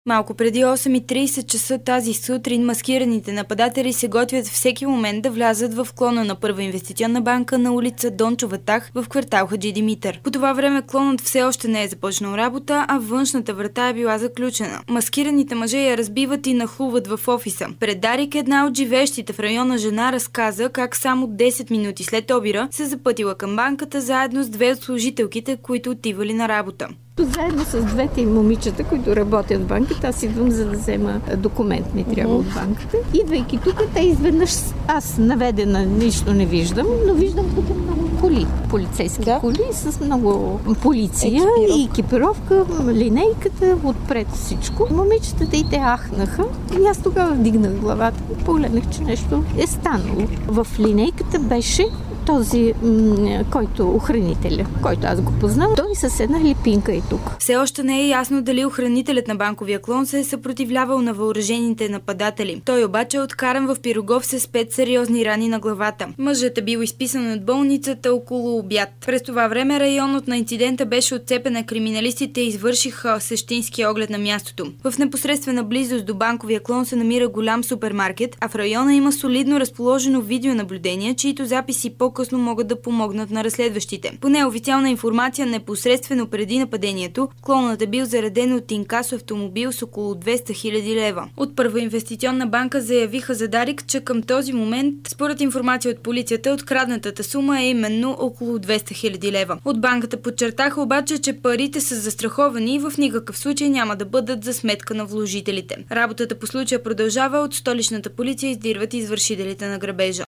Малко преди 8:30 часа тази сутрин маскираните нападатели се готвят всеки момент да влязат в клона на Първа инвестиционна банка на улица Дончо Ватах в квартал Хаджи Димитър. По това време клонът все още не е започнал работа, а външната врата е била заключена. Маскираните мъже я разбиват и нахлуват в офиса. Пред Дарик една от живеещите в района жена разказа как само 10 минути след обира се запътила към банката заедно с две от служителките, които отивали на работа. Заедно с двете момичета, които работят в банката, аз идвам за да взема документ, ми трябва от банката. Идвайки тук, те изведнъж, аз наведена нищо не виждам, но виждам тук много коли, полицейски коли с много полиция и екипировка, линейката, отпред всичко. Момичетата и те ахнаха и аз тогава вдигнах главата и погледнах, че нещо е станало. В линейката беше този, който охранителя, който аз го познам, той с една липинка и тук. Все още не е ясно дали охранителят на банковия клон се е съпротивлявал на въоръжените нападатели. Той обаче е откаран в Пирогов с 5 сериозни рани на главата. Мъжът е бил изписан от болницата около обяд. През това време районът на инцидента беше отцепен, а криминалистите извършиха същински оглед на мястото. В непосредствена близост до банковия клон се намира голям супермаркет, а в района има солидно разположено видеонаблюдение, чието записи по-късно могат да помогнат на разследващите. По неофициална информация, непосредствено преди нападението, клонът е бил зареден от инкасо автомобил с около 200 000 лева. От Първа инвестиционна банка заявиха за Дарик, че към този момент, според информация от полицията, откраднатата сума е именно около 200 000 лева. От банката подчертаха обаче, че парите са застраховани и в никакъв случай няма да бъдат за сметка на вложителите. Работата по случая продължава. От столичната полиция издирват извършителите на грабежа.